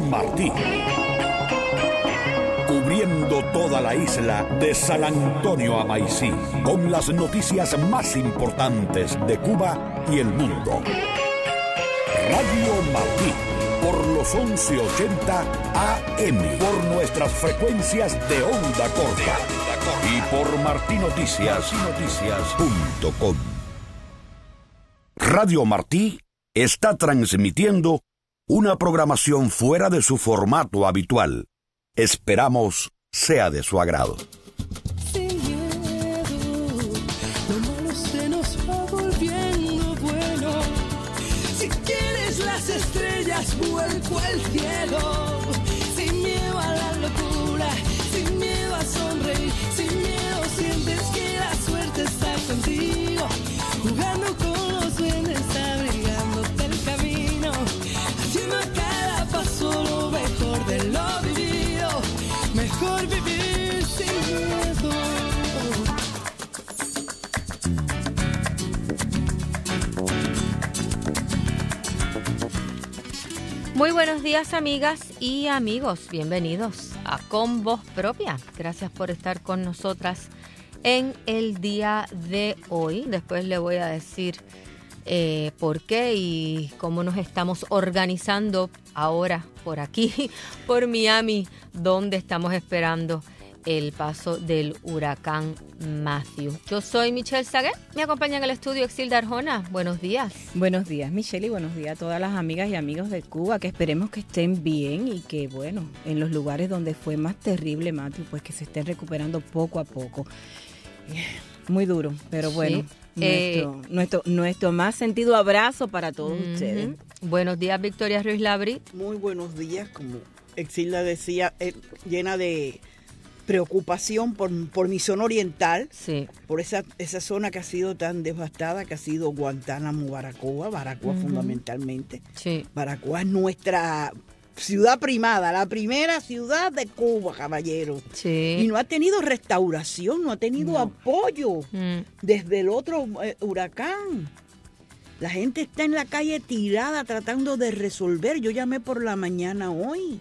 Martí. Cubriendo toda la isla de San Antonio a Maicí, con las noticias más importantes de Cuba y el mundo. Radio Martí, por los 1180 AM, por nuestras frecuencias de onda corta y por martinoticias.com. Radio Martí está transmitiendo una programación fuera de su formato habitual. Esperamos sea de su agrado. Sin miedo, lo malo se nos va volviendo bueno. Si quieres las estrellas, vuelco al cielo. Sin miedo a la locura, sin miedo a sonreír, sin miedo sientes que la suerte está contigo. Jugando con los duendes, abrigándote el camino, haciendo a cada paso lo mejor de lo vivido. Mejor vivir sin miedo. Muy buenos días, amigas y amigos. Bienvenidos a Con Voz Propia. Gracias por estar con nosotras en el día de hoy. Después le voy a decir por qué y cómo nos estamos organizando ahora por aquí, por Miami, donde estamos esperando el paso del huracán Matthew. Yo soy Michelle Saguet, me acompaña en el estudio Exilda Arjona. Buenos días. Buenos días, Michelle, y buenos días a todas las amigas y amigos de Cuba, que esperemos que estén bien y que, bueno, en los lugares donde fue más terrible Matthew, pues que se estén recuperando poco a poco. Muy duro, pero bueno, sí. Nuestro más sentido abrazo para todos ustedes. Buenos días, Victoria Ruiz Labrit. Muy buenos días, como Exilda decía, llena de preocupación por mi zona oriental, sí, por esa zona que ha sido tan devastada, que ha sido Guantánamo, Baracoa fundamentalmente. Sí. Baracoa es nuestra ciudad primada, la primera ciudad de Cuba, caballero. Sí. Y no ha tenido restauración, no ha tenido apoyo desde el otro huracán. La gente está en la calle tirada tratando de resolver. Yo llamé por la mañana hoy.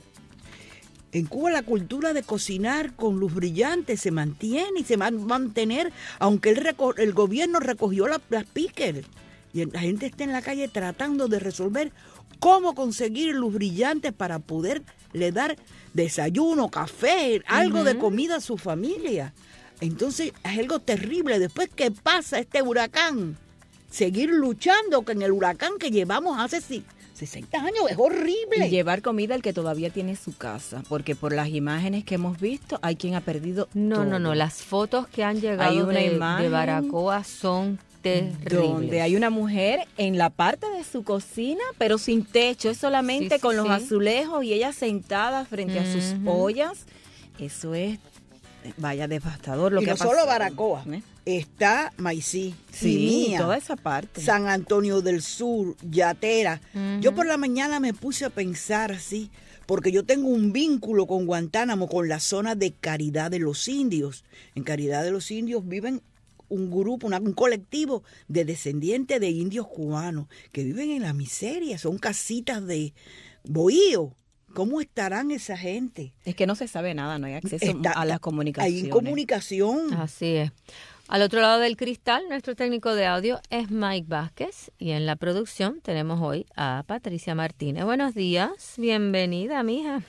En Cuba la cultura de cocinar con luz brillante se mantiene y se va a mantener, aunque el gobierno recogió las pickers. Y la gente está en la calle tratando de resolver cómo conseguir luz brillante para poderle dar desayuno, café, algo de comida a su familia. Entonces es algo terrible. Después que pasa este huracán, seguir luchando con el huracán que llevamos hace 60 años, es horrible. Y llevar comida al que todavía tiene su casa, porque por las imágenes que hemos visto, hay quien ha perdido todo. No, las fotos que han llegado de Baracoa son terribles. Donde hay una mujer en la parte de su cocina, pero sin techo, es solamente con los azulejos y ella sentada frente a sus ollas. Eso es, vaya, devastador lo y que no ha pasado. Solo Baracoa, está Maicí, sí, toda esa parte. San Antonio del Sur, Yatera. Yo por la mañana me puse a pensar así, porque yo tengo un vínculo con Guantánamo, con la zona de Caridad de los Indios. En Caridad de los Indios viven un grupo, un colectivo de descendientes de indios cubanos que viven en la miseria, son casitas de bohío. ¿Cómo estarán esa gente? Es que no se sabe nada, no hay acceso a las comunicaciones. Hay comunicación. Así es. Al otro lado del cristal, nuestro técnico de audio es Mike Vázquez y en la producción tenemos hoy a Patricia Martínez. Buenos días, bienvenida, mija.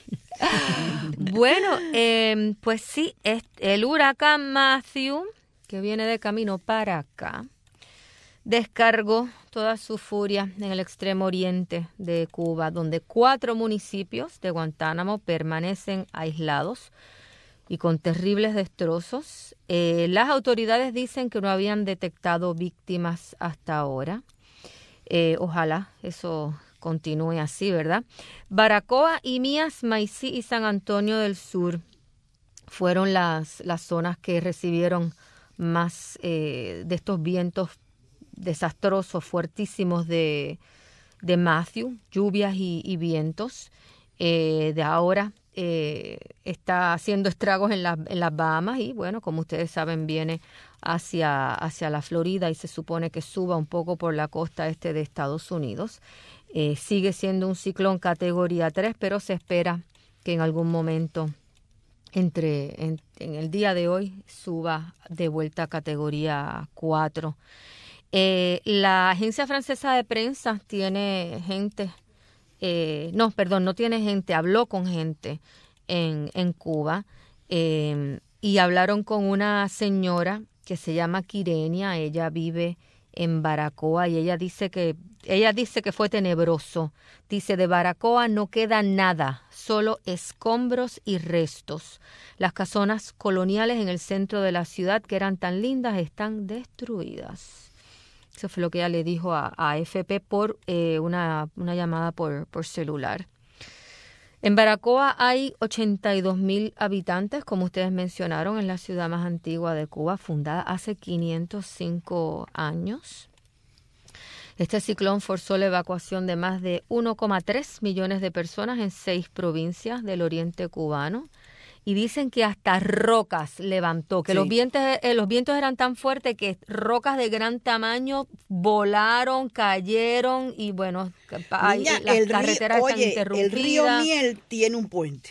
Bueno, pues sí, el huracán Matthew, que viene de camino para acá, descargó toda su furia en el extremo oriente de Cuba, donde 4 municipios de Guantánamo permanecen aislados y con terribles destrozos. Las autoridades dicen que no habían detectado víctimas hasta ahora. Ojalá eso continúe así, ¿verdad? Baracoa, Imías, Maicí y San Antonio del Sur fueron las zonas que recibieron más de estos vientos desastrosos, fuertísimos de Matthew, lluvias y vientos. De ahora está haciendo estragos en las Bahamas y, bueno, como ustedes saben, viene hacia la Florida y se supone que suba un poco por la costa este de Estados Unidos. Sigue siendo un ciclón categoría 3, pero se espera que en algún momento en el día de hoy suba de vuelta a categoría 4. La agencia francesa de prensa tiene gente, no tiene gente, habló con gente en Cuba y hablaron con una señora que se llama Quirenia. Ella vive en Baracoa y ella dice que fue tenebroso. Dice, de Baracoa no queda nada, solo escombros y restos. Las casonas coloniales en el centro de la ciudad, que eran tan lindas, están destruidas. Eso fue lo que ella le dijo a AFP por una llamada por celular. En Baracoa hay 82,000 habitantes, como ustedes mencionaron, en la ciudad más antigua de Cuba, fundada hace 505 años. Este ciclón forzó la evacuación de más de 1,3 millones de personas en 6 provincias del oriente cubano. Y dicen que hasta rocas levantó, que sí. los vientos eran tan fuertes que rocas de gran tamaño volaron, cayeron y bueno, Niña, las carreteras están interrumpidas. El río Miel tiene un puente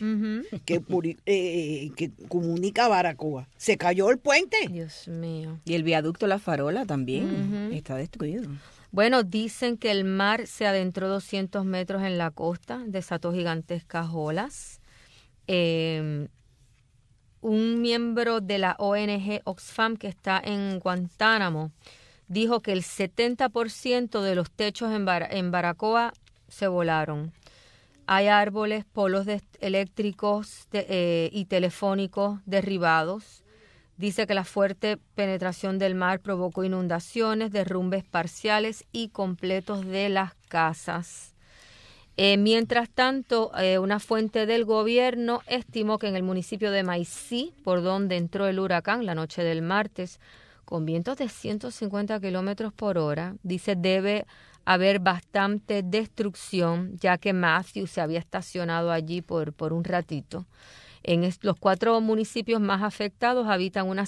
que comunica a Baracoa. Se cayó el puente. Dios mío. Y el viaducto La Farola también está destruido. Bueno, dicen que el mar se adentró 200 metros en la costa, desató gigantescas olas. Un miembro de la ONG Oxfam que está en Guantánamo dijo que el 70% de los techos en Baracoa se volaron. Hay árboles, polos eléctricos y telefónicos derribados. Dice que la fuerte penetración del mar provocó inundaciones, derrumbes parciales y completos de las casas. Mientras tanto, una fuente del gobierno estimó que en el municipio de Maicí, por donde entró el huracán la noche del martes, con vientos de 150 kilómetros por hora, dice debe haber bastante destrucción, ya que Matthew se había estacionado allí por un ratito. En los 4 municipios más afectados habitan unas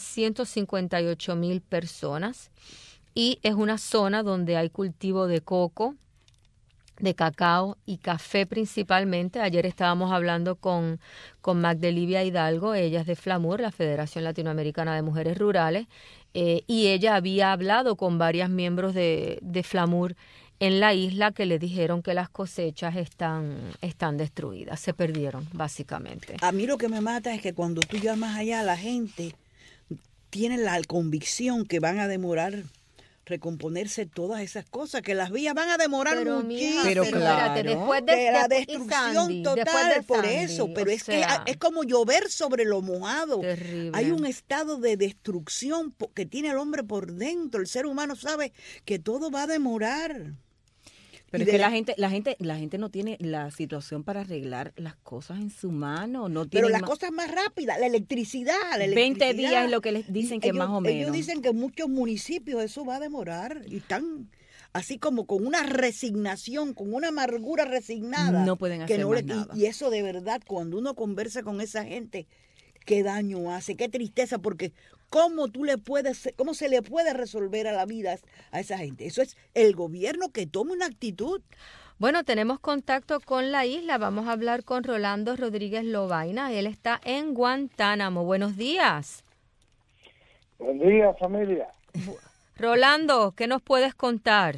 158,000 personas y es una zona donde hay cultivo de coco, de cacao y café principalmente. Ayer estábamos hablando con Magdelivia Hidalgo, ella es de FLAMUR, la Federación Latinoamericana de Mujeres Rurales, y ella había hablado con varios miembros de FLAMUR en la isla que le dijeron que las cosechas están destruidas, se perdieron básicamente. A mí lo que me mata es que cuando tú llamas allá, la gente tiene la convicción que van a demorar recomponerse todas esas cosas, que las vías van a demorar muchísimo. Pero claro, después de la destrucción total, por eso, pero es que es como llover sobre lo mojado. Terrible. Hay un estado de destrucción que tiene el hombre por dentro. El ser humano sabe que todo va a demorar. Pero es que la gente no tiene la situación para arreglar las cosas en su mano. No pero las cosas más rápidas, la electricidad. 20 días es lo que les dicen que más o menos. Ellos dicen que en muchos municipios eso va a demorar y están así como con una resignación, con una amargura resignada. No pueden hacer más nada. Y eso de verdad, cuando uno conversa con esa gente, qué daño hace, qué tristeza, porque ¿cómo se le puede resolver a la vida a esa gente? Eso es el gobierno que tome una actitud. Bueno, tenemos contacto con la isla. Vamos a hablar con Rolando Rodríguez Lobaina. Él está en Guantánamo. Buenos días. Buen día, familia. Rolando, ¿qué nos puedes contar?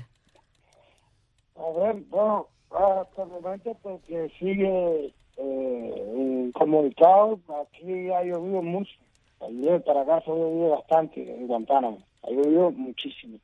A ver, bueno, hasta el momento porque sigue comunicado, aquí ha llovido mucho. Ayer para acá se ha llovido bastante en Guantánamo, ha llovido muchísimo.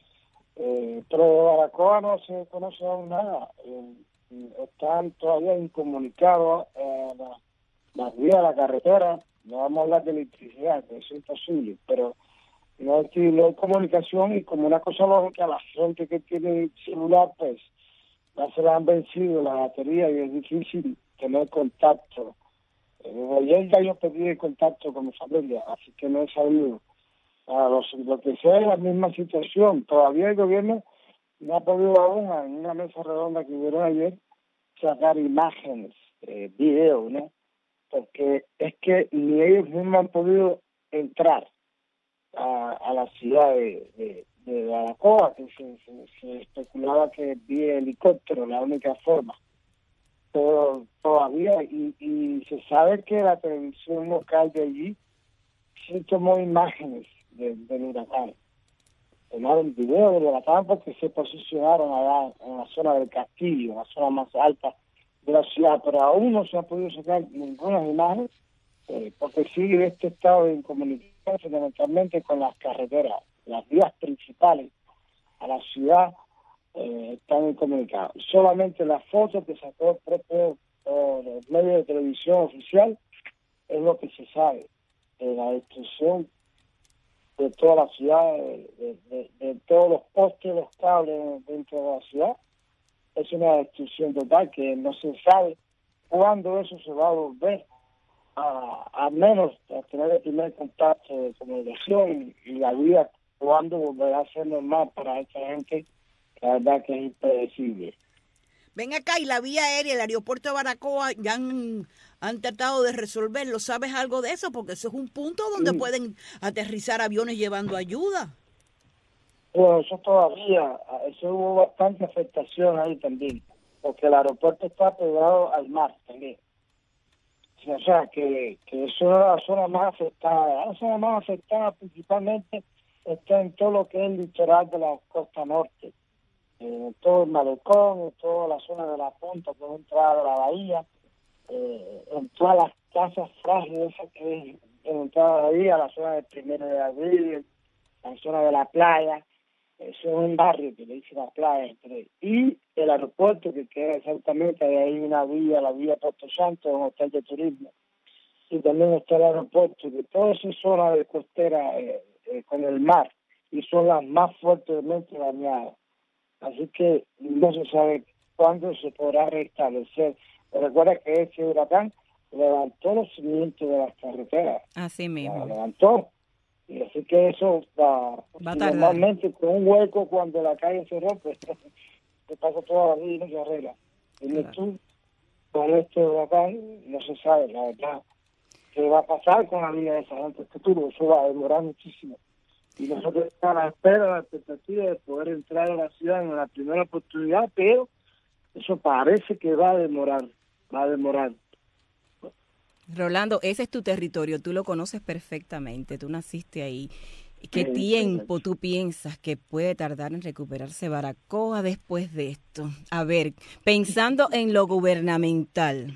Pero de Baracoa no se conoce aún nada. Están todavía incomunicados las vías de la carretera. No vamos a hablar de electricidad, que eso es imposible, pero no hay comunicación, y como una cosa lógica, la gente que tiene celular, pues ya se le han vencido la batería y es difícil tener contacto. Ayer ya yo perdí el contacto con mi familia, así que no he sabido. Lo que sea es la misma situación. Todavía el gobierno no ha podido aún, en una mesa redonda que hubieron ayer, sacar imágenes, videos, ¿no? Porque es que ni ellos mismos han podido entrar a la ciudad de de Baracoa, que se especulaba que vía helicóptero, la única forma. Pero todavía, y se sabe que la televisión local de allí sí tomó imágenes del huracán. Tomaron video del huracán porque se posicionaron allá en la zona del castillo, la zona más alta de la ciudad, pero aún no se ha podido sacar ninguna imagen porque sigue este estado de incomunicación fundamentalmente con las carreteras. Las vías principales a la ciudad están incomunicadas. Solamente las fotos que sacó el propio medio de televisión oficial es lo que se sabe. La destrucción de toda la ciudad, de todos los postes, los cables dentro de la ciudad, es una destrucción total que no se sabe cuándo eso se va a volver a menos a tener el primer contacto de comunicación y la vida cuándo volverá a ser normal para esta gente. La verdad que es impredecible. Ven acá, y la vía aérea, el aeropuerto de Baracoa, ya han tratado de resolverlo. ¿Sabes algo de eso? Porque eso es un punto donde pueden aterrizar aviones llevando ayuda. Bueno, eso todavía, eso hubo bastante afectación ahí también, porque el aeropuerto está pegado al mar también. O sea, que eso es la zona más afectada. La zona más afectada principalmente está en todo lo que es el litoral de la costa norte. Todo el malecón, en toda la zona de la punta que es entrada de la bahía, en todas las casas frágiles que es en entrada de la bahía, la zona del 1 de abril, la zona de la playa, eso es un barrio que le dice la playa, y el aeropuerto que queda exactamente, ahí una vía, la vía Puerto Santo, un hotel de turismo, y también está el aeropuerto, que todas esas zonas de costera con el mar, y son las más fuertemente dañadas. Así que no se sabe cuándo se podrá restablecer. Pero recuerda que ese huracán levantó los cimientos de las carreteras. Así mismo. La levantó. Y así que eso va a tardar. Normalmente con un hueco cuando la calle se rompe, se pasa toda la vida y no se arregla. Y tú, con este huracán, no se sabe, la verdad, qué va a pasar con la vida de esa gente. Eso va a demorar muchísimo. Y nosotros estamos a la espera, la expectativa de poder entrar a la ciudad en la primera oportunidad, pero eso parece que va a demorar. Rolando, ese es tu territorio, tú lo conoces perfectamente, tú naciste ahí. ¿Qué tiempo tú piensas que puede tardar en recuperarse Baracoa después de esto? A ver, pensando en lo gubernamental.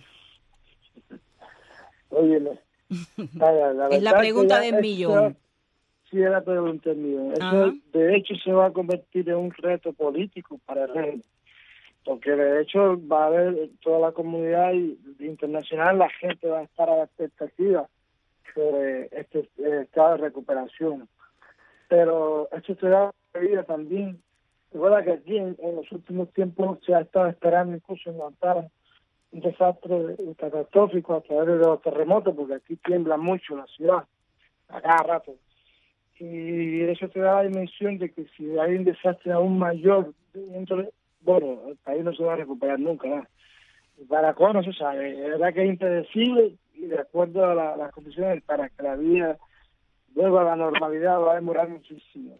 Óyeme, es la pregunta del millón. Sí, es la pregunta del millón. Eso, de hecho, se va a convertir en un reto político para el régimen. Porque de hecho va a haber toda la comunidad internacional, la gente va a estar a la expectativa sobre este estado de recuperación. Pero esto se da medida también. Recuerda que aquí en los últimos tiempos se ha estado esperando incluso en Guantánamo un desastre catastrófico a través de los terremotos, porque aquí tiembla mucho la ciudad, a cada rato. Y eso te da la dimensión de que si hay un desastre aún mayor, entonces, bueno, el país no se va a recuperar nunca, ¿no? Baracoa no se sabe, es verdad que es impredecible y de acuerdo a las condiciones para que la vida vuelva a la normalidad va a demorar muchísimo.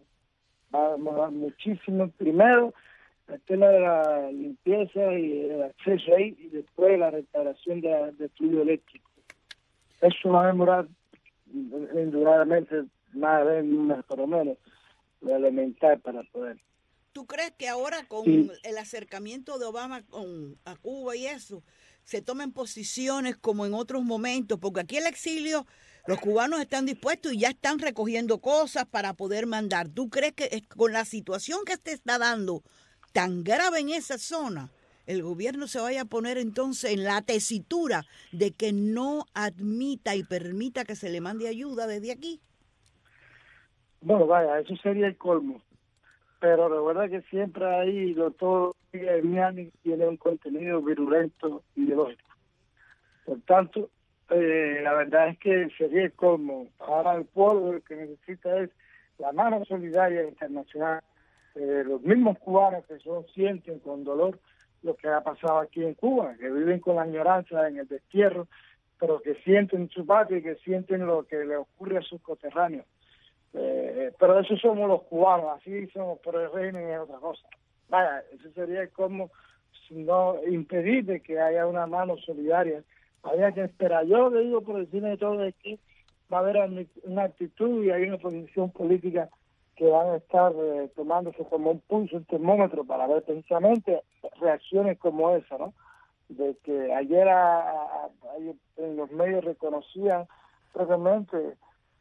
Primero, el tema de la limpieza y el acceso ahí, y después la restauración del fluido eléctrico. Eso va a demorar indudablemente más de un mes por lo menos, lo elemental para poder. ¿Tú crees que ahora con el acercamiento de Obama a Cuba y eso, se tomen posiciones como en otros momentos? Porque aquí el exilio, los cubanos están dispuestos y ya están recogiendo cosas para poder mandar. ¿Tú crees que con la situación que se está dando tan grave en esa zona, el gobierno se vaya a poner entonces en la tesitura de que no admita y permita que se le mande ayuda desde aquí? Bueno, vaya, eso sería el colmo. Pero recuerda que siempre ahí todo Miami tiene un contenido virulento ideológico. Por tanto, la verdad es que sería el colmo. Ahora el pueblo lo que necesita es la mano solidaria internacional. Los mismos cubanos que sienten con dolor lo que ha pasado aquí en Cuba, que viven con la añoranza en el destierro, pero que sienten su patria y que sienten lo que le ocurre a sus coterráneos. Pero eso somos los cubanos, así somos, pero el régimen es otra cosa. Vaya, eso sería como si no impedir de que haya una mano solidaria. Había que esperar. Yo lo que digo por encima de todo es que va a haber una actitud y hay una posición política que van a estar tomándose como un pulso, un termómetro para ver precisamente reacciones como esa, ¿no? De que ayer en los medios reconocían previamente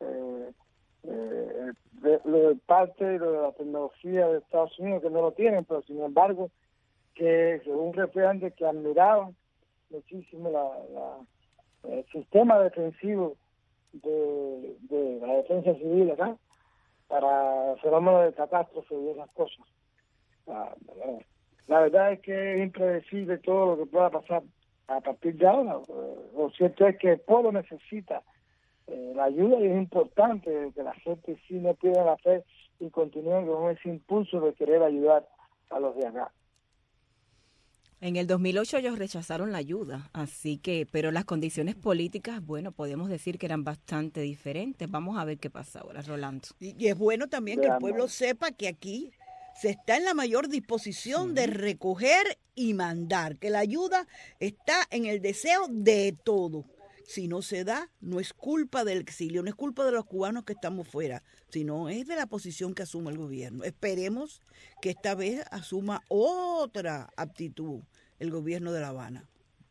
lo del parte y lo de la tecnología de Estados Unidos, que no lo tienen, pero sin embargo que según referentes que admiraban muchísimo el sistema defensivo de la defensa civil acá para fenómenos de catástrofe y esas cosas. La verdad es que es impredecible todo lo que pueda pasar a partir de ahora. Lo cierto es que el pueblo necesita la ayuda y es importante que la gente sí no pierda la fe y continúe con ese impulso de querer ayudar a los de acá. En el 2008 ellos rechazaron la ayuda, así que, pero las condiciones políticas, bueno, podemos decir que eran bastante diferentes. Vamos a ver qué pasa ahora, Rolando. Y es bueno también que el pueblo sepa que aquí se está en la mayor disposición de recoger y mandar, que la ayuda está en el deseo de todo. Si no se da, no es culpa del exilio, no es culpa de los cubanos que estamos fuera, sino es de la posición que asume el gobierno. Esperemos que esta vez asuma otra actitud el gobierno de La Habana.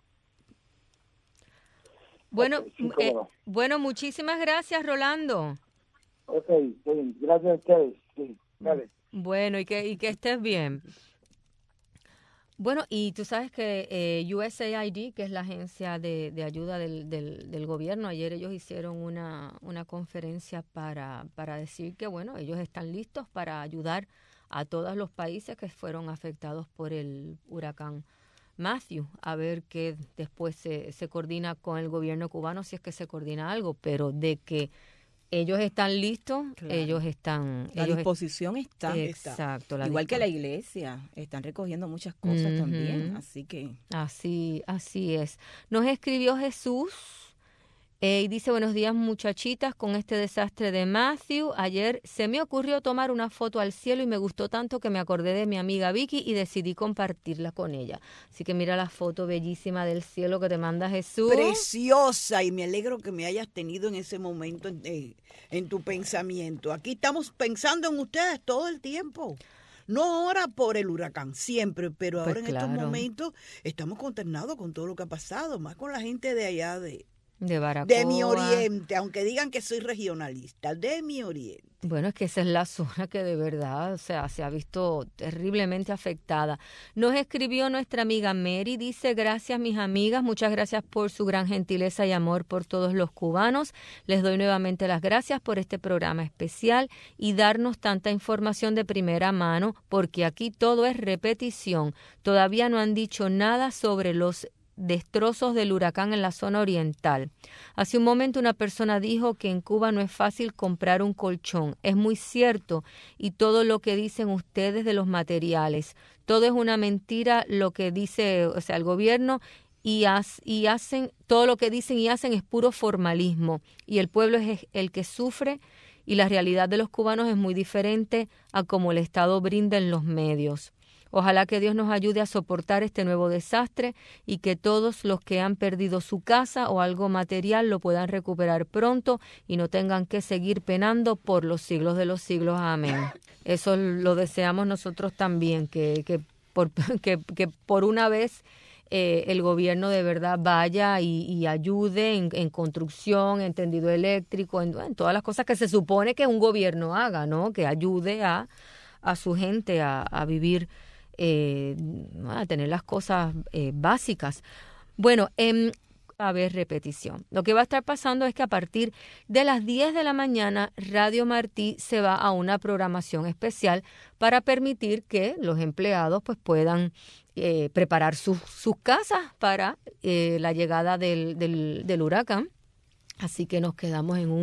Bueno, bueno, muchísimas gracias, Rolando. Ok, sí, gracias a ustedes. Sí, vale. Bueno, y que estés bien. Bueno, y tú sabes que USAID, que es la agencia de ayuda del gobierno, ayer ellos hicieron una conferencia para decir que, bueno, ellos están listos para ayudar a todos los países que fueron afectados por el huracán Matthew, a ver que después se coordina con el gobierno cubano, si es que se coordina algo, pero de que ellos están listos, claro. Ellos están... La disposición está. Exacto. Igual que la iglesia, están recogiendo muchas cosas también, así que... Así es. Nos escribió Jesús y dice, buenos días muchachitas, con este desastre de Matthew, ayer se me ocurrió tomar una foto al cielo y me gustó tanto que me acordé de mi amiga Vicky y decidí compartirla con ella. Así que mira la foto bellísima del cielo que te manda Jesús. Preciosa, y me alegro que me hayas tenido en ese momento en tu pensamiento. Aquí estamos pensando en ustedes todo el tiempo. No ahora por el huracán, siempre, pero ahora pues en estos momentos estamos consternados con todo lo que ha pasado, más con la gente de allá de Baracoa. De mi oriente, aunque digan que soy regionalista, de mi oriente. Bueno, es que esa es la zona que de verdad, o sea, se ha visto terriblemente afectada. Nos escribió nuestra amiga Mary, dice, gracias mis amigas, muchas gracias por su gran gentileza y amor por todos los cubanos. Les doy nuevamente las gracias por este programa especial y darnos tanta información de primera mano, porque aquí todo es repetición. Todavía no han dicho nada sobre los destrozos del huracán en la zona oriental. Hace un momento una persona dijo que en Cuba no es fácil comprar un colchón. Es muy cierto, y todo lo que dicen ustedes de los materiales, todo es una mentira lo que dice, o sea, el gobierno y hacen todo lo que dicen y hacen es puro formalismo y el pueblo es el que sufre y la realidad de los cubanos es muy diferente a como el Estado brinda en los medios. Ojalá que Dios nos ayude a soportar este nuevo desastre y que todos los que han perdido su casa o algo material lo puedan recuperar pronto y no tengan que seguir penando por los siglos de los siglos. Amén. Eso lo deseamos nosotros también, que por una vez el gobierno de verdad vaya y ayude en construcción, en tendido eléctrico, en todas las cosas que se supone que un gobierno haga, ¿no? Que ayude a su gente a vivir, a tener las cosas básicas. Bueno, a ver, repetición. Lo que va a estar pasando es que a partir de las 10 de la mañana, Radio Martí se va a una programación especial para permitir que los empleados pues puedan preparar sus casas para la llegada del huracán. Así que nos quedamos en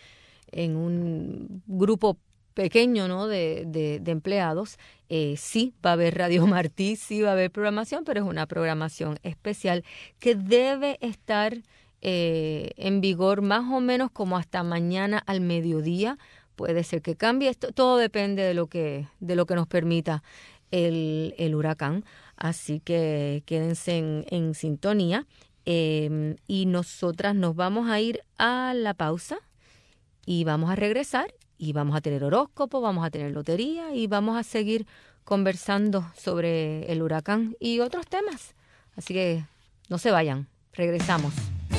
un grupo pequeño, ¿no? de empleados. Sí va a haber Radio Martí, sí va a haber programación, pero es una programación especial que debe estar en vigor más o menos como hasta mañana al mediodía, puede ser que cambie. Esto todo depende de lo que nos permita el huracán. Así que quédense en sintonía. Y nosotras nos vamos a ir a la pausa y vamos a regresar y vamos a tener horóscopo, vamos a tener lotería y vamos a seguir conversando sobre el huracán y otros temas. Así que no se vayan, regresamos.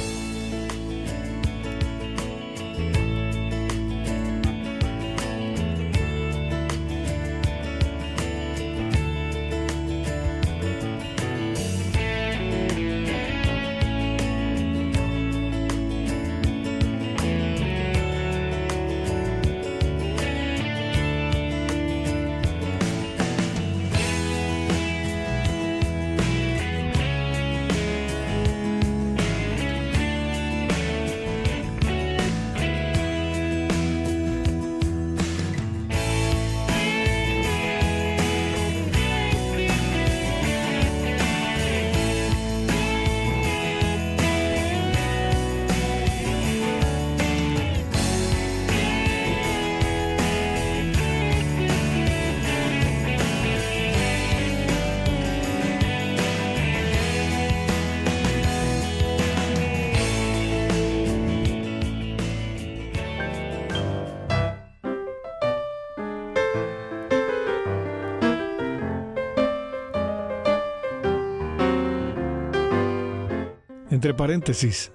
Entre paréntesis,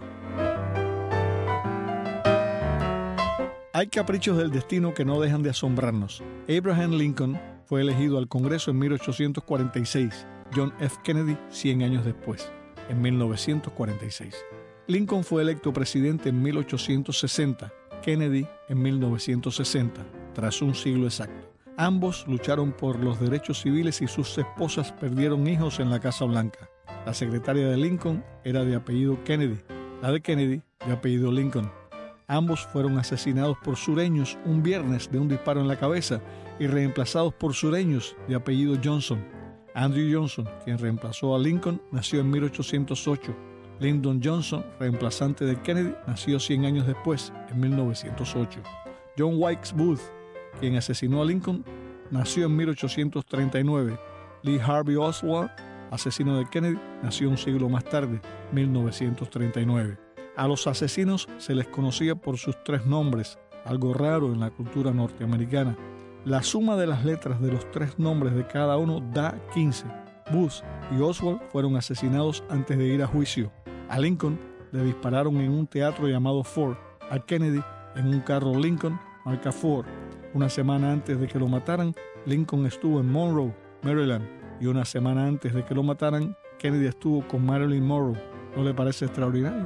hay caprichos del destino que no dejan de asombrarnos. Abraham Lincoln fue elegido al Congreso en 1846, John F. Kennedy 100 años después, en 1946. Lincoln fue electo presidente en 1860, Kennedy en 1960, tras un siglo exacto. Ambos lucharon por los derechos civiles y sus esposas perdieron hijos en la Casa Blanca. La secretaria de Lincoln era de apellido Kennedy, la de Kennedy de apellido Lincoln. Ambos fueron asesinados por sureños un viernes de un disparo en la cabeza y reemplazados por sureños de apellido Johnson. Andrew Johnson, quien reemplazó a Lincoln, nació en 1808. Lyndon Johnson, reemplazante de Kennedy, nació 100 años después, en 1908. John Wilkes Booth, quien asesinó a Lincoln, nació en 1839. Lee Harvey Oswald, asesino de Kennedy, nació un siglo más tarde, 1939. A los asesinos se les conocía por sus 3 nombres, algo raro en la cultura norteamericana. La suma de las letras de los 3 nombres de cada uno da 15. Booth y Oswald fueron asesinados antes de ir a juicio. A Lincoln le dispararon en un teatro llamado Ford, a Kennedy en un carro Lincoln marca Ford. Una semana antes de que lo mataran, Lincoln estuvo en Monroe, Maryland, y una semana antes de que lo mataran, Kennedy estuvo con Marilyn Monroe. ¿No le parece extraordinario?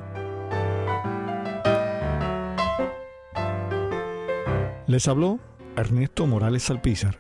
Les habló Ernesto Morales Alpizar.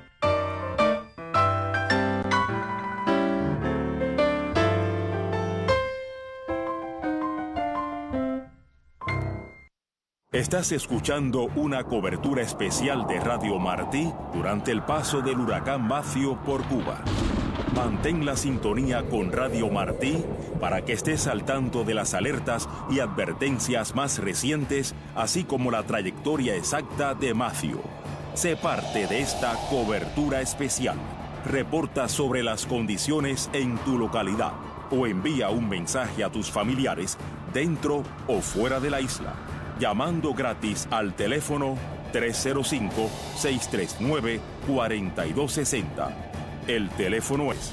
Estás escuchando una cobertura especial de Radio Martí durante el paso del huracán Matthew por Cuba. Mantén la sintonía con Radio Martí para que estés al tanto de las alertas y advertencias más recientes, así como la trayectoria exacta de Matthew. Sé parte de esta cobertura especial. Reporta sobre las condiciones en tu localidad o envía un mensaje a tus familiares dentro o fuera de la isla, llamando gratis al teléfono 305-639-4260. El teléfono es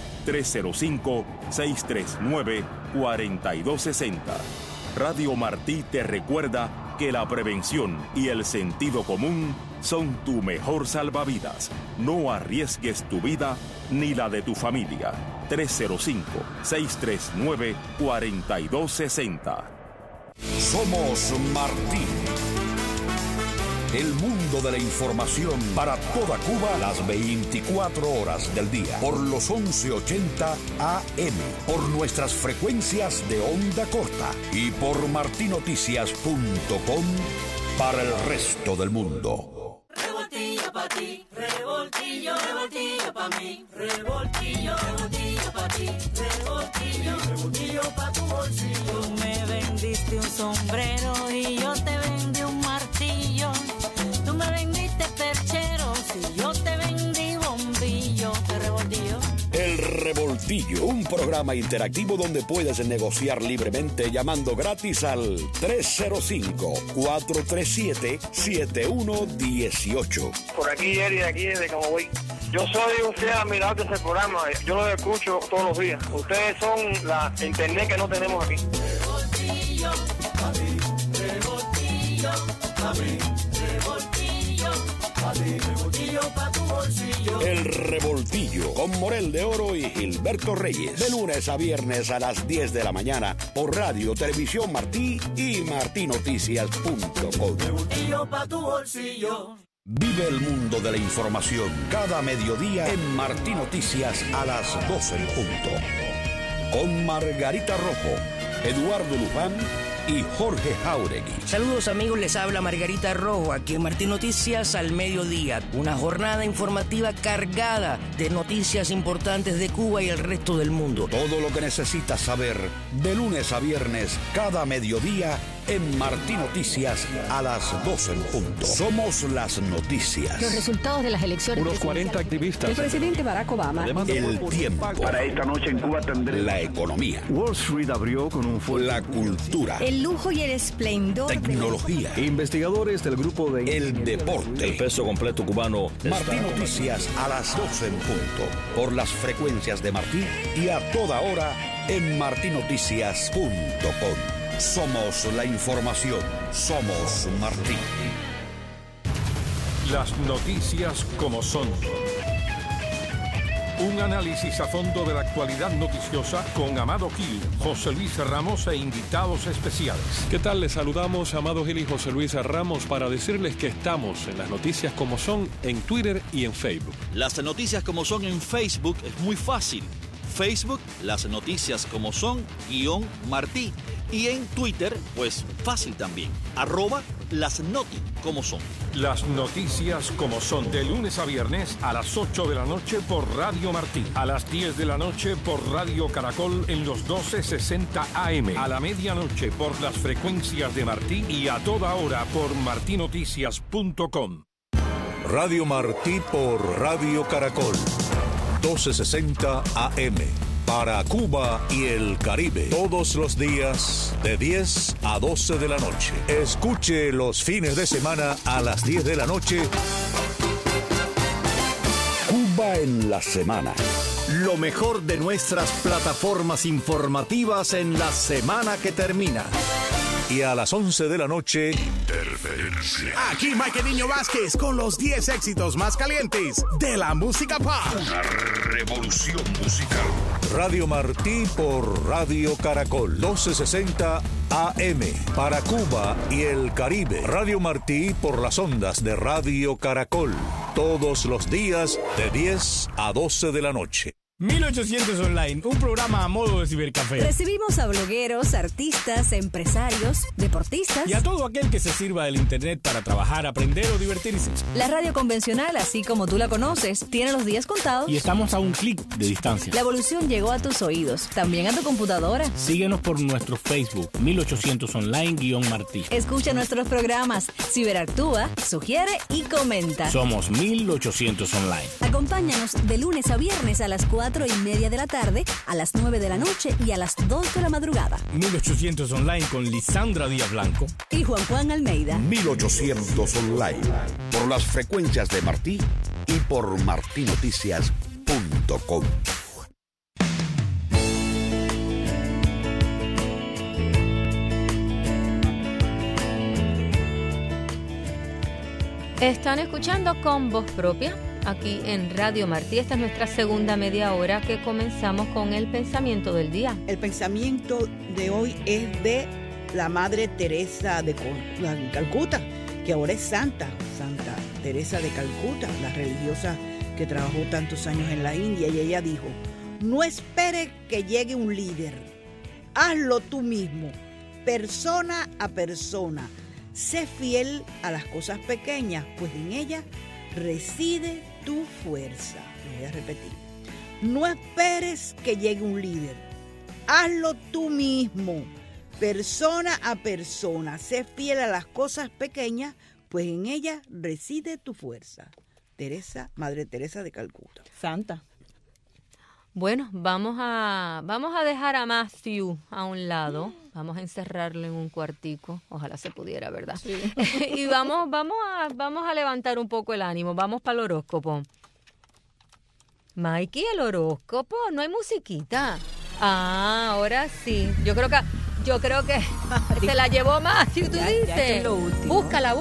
305-639-4260. Radio Martí te recuerda que la prevención y el sentido común son tu mejor salvavidas. No arriesgues tu vida ni la de tu familia. 305-639-4260. Somos Martí. El mundo de la información para toda Cuba las 24 horas del día. Por los 1180 AM. Por nuestras frecuencias de onda corta. Y por martinoticias.com para el resto del mundo. Revoltillo pa' ti, revoltillo, revoltillo pa' mí, revoltillo, revoltillo pa' ti, revoltillo, revoltillo pa' tu bolsillo. Tú me vendiste un sombrero y yo te vendí un martillo. Tú me vendiste Revoltillo, un programa interactivo donde puedes negociar libremente llamando gratis al 305-437-7118. Por aquí, Eri, de aquí desde Camagüey. Yo soy un fiel admirador de ese programa, yo lo escucho todos los días. Ustedes son la internet que no tenemos aquí. Revoltillo, papi, revoltillo, papi, revoltillo, papi, revoltillo pa' tu bolsillo. El Revoltillo, con Morel de Oro y Gilberto Reyes. De lunes a viernes a las 10 de la mañana por Radio Televisión Martí y martinoticias.com. Revoltillo pa' tu bolsillo. Vive el mundo de la información cada mediodía en Martí Noticias a las 12 en punto. Con Margarita Rojo, Eduardo Luján y Jorge Jauregui. Saludos amigos, les habla Margarita Rojo, aquí en Martí Noticias al mediodía. Una jornada informativa cargada de noticias importantes de Cuba y el resto del mundo. Todo lo que necesitas saber de lunes a viernes cada mediodía en Martí Noticias a las 12 en punto. Somos las noticias. Los resultados de las elecciones. Unos 40 activistas. El presidente Barack Obama. El tiempo. Para esta noche en Cuba tendré. La economía. Wall Street abrió con un fuerte. La cultura. El lujo y el esplendor. Tecnología. Investigadores del grupo de. El deporte. El peso completo cubano. Martí Noticias a las 12 en punto. Por las frecuencias de Martí y a toda hora en martinoticias.com. Somos la información. Somos Martí. Las noticias como son. Un análisis a fondo de la actualidad noticiosa con Amado Gil, José Luis Ramos e invitados especiales. ¿Qué tal? Les saludamos Amado Gil y José Luis Ramos para decirles que estamos en las noticias como son en Twitter y en Facebook. Las noticias como son en Facebook es muy fácil. Facebook, las noticias como son, _Martí. Y en Twitter, pues fácil también. @LasNoti como son. Las noticias como son. De lunes a viernes a las 8 de la noche por Radio Martí. A las 10 de la noche por Radio Caracol en los 1260 AM. A la medianoche por las frecuencias de Martí y a toda hora por martinoticias.com. Radio Martí por Radio Caracol. 1260 AM. Para Cuba y el Caribe. Todos los días de 10 a 12 de la noche. Escuche los fines de semana a las 10 de la noche. Cuba en la semana. Lo mejor de nuestras plataformas informativas en la semana que termina. Y a las 11 de la noche, Interferencia. Aquí Mike Niño Vázquez con los 10 éxitos más calientes de la música pop. Una revolución musical. Radio Martí por Radio Caracol. 1260 AM. Para Cuba y el Caribe. Radio Martí por las ondas de Radio Caracol. Todos los días de 10 a 12 de la noche. 1800 Online, un programa a modo de cibercafé. Recibimos a blogueros, artistas, empresarios, deportistas y a todo aquel que se sirva del internet para trabajar, aprender o divertirse. La radio convencional, así como tú la conoces, tiene los días contados y estamos a un clic de distancia. La evolución llegó a tus oídos, también a tu computadora. Síguenos por nuestro Facebook, 1800 Online-Martí. Escucha nuestros programas, ciberactúa, sugiere y comenta. Somos 1800 Online. Acompáñanos de lunes a viernes a las 4:30 de la tarde, a las 9 de la noche y a las 2 de la madrugada. 1800 Online con Lisandra Díaz Blanco y Juan Almeida. 1800 Online por las frecuencias de Martí y por martinoticias.com. Están escuchando Con Voz Propia aquí en Radio Martí. Esta es nuestra segunda media hora que comenzamos con el pensamiento del día. El pensamiento de hoy es de la Madre Teresa de Calcuta, que ahora es Santa Teresa de Calcuta, la religiosa que trabajó tantos años en la India, y ella dijo: no esperes que llegue un líder, hazlo tú mismo, persona a persona. Sé fiel a las cosas pequeñas, pues en ellas reside tu fuerza. Lo voy a repetir. No esperes que llegue un líder. Hazlo tú mismo, persona a persona. Sé fiel a las cosas pequeñas, pues en ellas reside tu fuerza. Madre Teresa de Calcuta. Santa. Bueno, vamos a dejar a Matthew a un lado. Vamos a encerrarlo en un cuartico. Ojalá se pudiera, ¿verdad? Sí. Y vamos a levantar un poco el ánimo. Vamos para el horóscopo. Mikey, el horóscopo. No hay musiquita. Ah, ahora sí. Yo creo que se la llevó Matthew, tú dices. Ya es lo último. Búscala.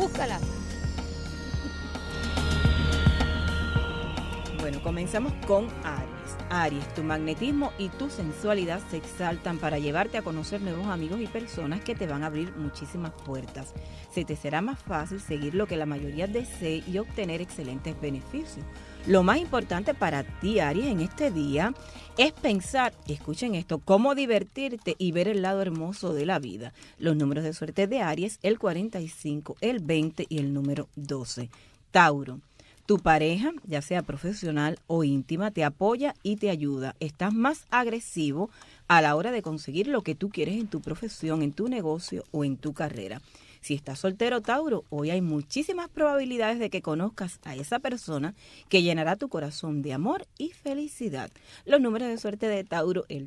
Bueno, comenzamos con Aries. Aries, tu magnetismo y tu sensualidad se exaltan para llevarte a conocer nuevos amigos y personas que te van a abrir muchísimas puertas. Se te será más fácil seguir lo que la mayoría desee y obtener excelentes beneficios. Lo más importante para ti, Aries, en este día es pensar, escuchen esto, cómo divertirte y ver el lado hermoso de la vida. Los números de suerte de Aries, el 45, el 20 y el número 12. Tauro. Tu pareja, ya sea profesional o íntima, te apoya y te ayuda. Estás más agresivo a la hora de conseguir lo que tú quieres en tu profesión, en tu negocio o en tu carrera. Si estás soltero, Tauro, hoy hay muchísimas probabilidades de que conozcas a esa persona que llenará tu corazón de amor y felicidad. Los números de suerte de Tauro, el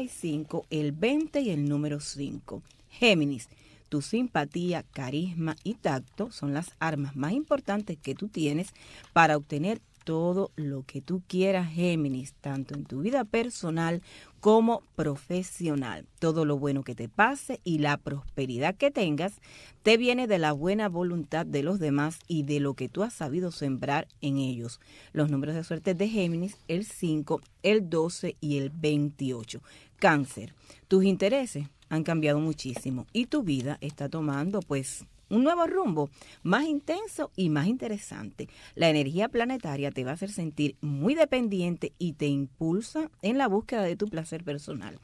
35, el 20 y el número 5. Géminis. Tu simpatía, carisma y tacto son las armas más importantes que tú tienes para obtener todo lo que tú quieras, Géminis, tanto en tu vida personal como profesional. Todo lo bueno que te pase y la prosperidad que tengas te viene de la buena voluntad de los demás y de lo que tú has sabido sembrar en ellos. Los números de suerte de Géminis, el 5, el 12 y el 28. Cáncer. Tus intereses han cambiado muchísimo y tu vida está tomando un nuevo rumbo, más intenso y más interesante. La energía planetaria te va a hacer sentir muy dependiente y te impulsa en la búsqueda de tu placer personal.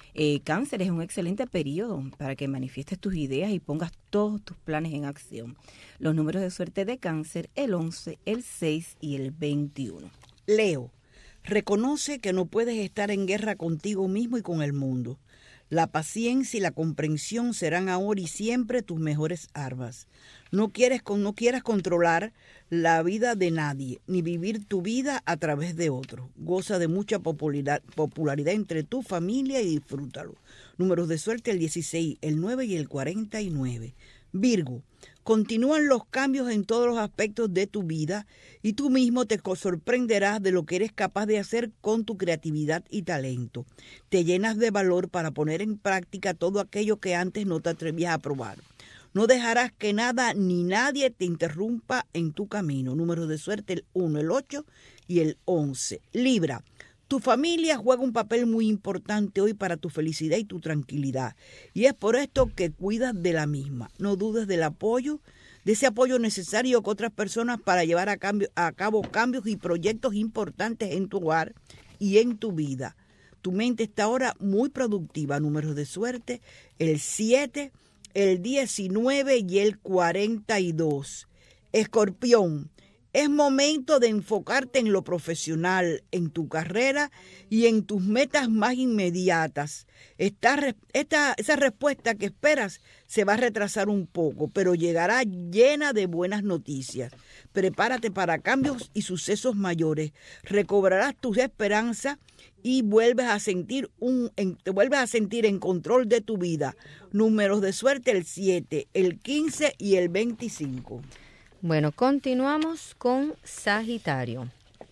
Cáncer es un excelente periodo para que manifiestes tus ideas y pongas todos tus planes en acción. Los números de suerte de Cáncer, el 11, el 6 y el 21. Leo, reconoce que no puedes estar en guerra contigo mismo y con el mundo. La paciencia y la comprensión serán ahora y siempre tus mejores armas. No quieras controlar la vida de nadie, ni vivir tu vida a través de otros. Goza de mucha popularidad entre tu familia y disfrútalo. Números de suerte, el 16, el 9 y el 49. Virgo, continúan los cambios en todos los aspectos de tu vida y tú mismo te sorprenderás de lo que eres capaz de hacer con tu creatividad y talento. Te llenas de valor para poner en práctica todo aquello que antes no te atrevías a probar. No dejarás que nada ni nadie te interrumpa en tu camino. Números de suerte, el 1, el 8 y el 11. Libra. Tu familia juega un papel muy importante hoy para tu felicidad y tu tranquilidad. Y es por esto que cuidas de la misma. No dudes de ese apoyo necesario con otras personas para llevar a cabo cambios y proyectos importantes en tu hogar y en tu vida. Tu mente está ahora muy productiva. Números de suerte, el 7, el 19 y el 42. Escorpión. Es momento de enfocarte en lo profesional, en tu carrera y en tus metas más inmediatas. Esa respuesta que esperas se va a retrasar un poco, pero llegará llena de buenas noticias. Prepárate para cambios y sucesos mayores. Recobrarás tus esperanzas y te vuelves a sentir en control de tu vida. Números de suerte, el 7, el 15 y el 25. Bueno, continuamos con Sagitario.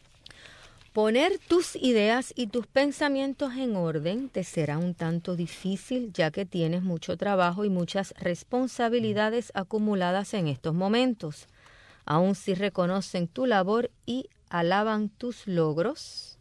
Poner tus ideas y tus pensamientos en orden te será un tanto difícil, ya que tienes mucho trabajo y muchas responsabilidades acumuladas en estos momentos. Aún si reconocen tu labor y alaban tus logros.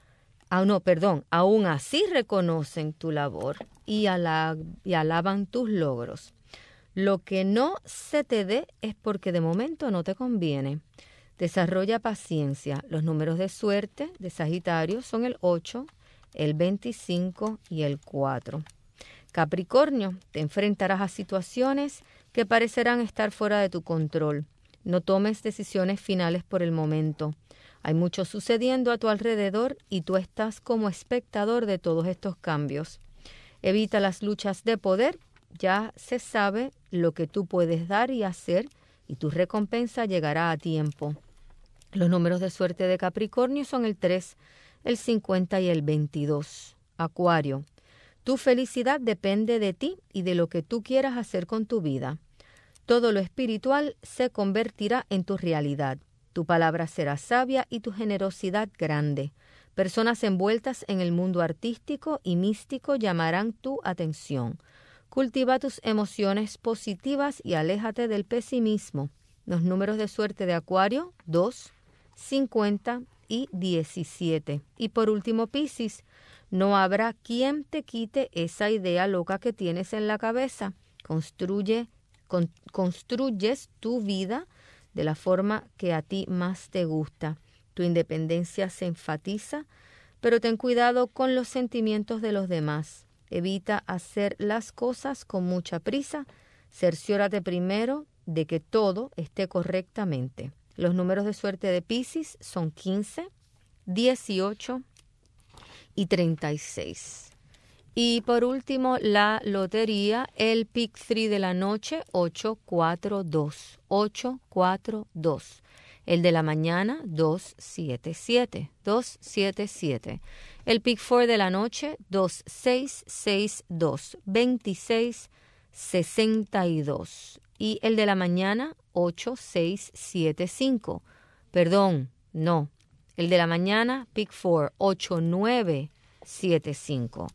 Aún así reconocen tu labor y alaban tus logros. Lo que no se te dé es porque de momento no te conviene. Desarrolla paciencia. Los números de suerte de Sagitario son el 8, el 25 y el 4. Capricornio, te enfrentarás a situaciones que parecerán estar fuera de tu control. No tomes decisiones finales por el momento. Hay mucho sucediendo a tu alrededor y tú estás como espectador de todos estos cambios. Evita las luchas de poder. Ya se sabe lo que tú puedes dar y hacer y tu recompensa llegará a tiempo. Los números de suerte de Capricornio son el 3, el 50 y el 22. Acuario, tu felicidad depende de ti y de lo que tú quieras hacer con tu vida. Todo lo espiritual se convertirá en tu realidad. Tu palabra será sabia y tu generosidad grande. Personas envueltas en el mundo artístico y místico llamarán tu atención. Cultiva tus emociones positivas y aléjate del pesimismo. Los números de suerte de Acuario, 2, 50 y 17. Y por último, Piscis, no habrá quien te quite esa idea loca que tienes en la cabeza. Construyes tu vida de la forma que a ti más te gusta. Tu independencia se enfatiza, pero ten cuidado con los sentimientos de los demás. Evita hacer las cosas con mucha prisa. Cerciórate primero de que todo esté correctamente. Los números de suerte de Piscis son 15, 18 y 36. Y por último, la lotería, el Pick 3 de la noche, 842. 842. El de la mañana, 277. 277. El Pick 4 de la noche, 2662. 2662. Y el de la mañana, 8675. Perdón, no. El de la mañana, Pick 4, 8975.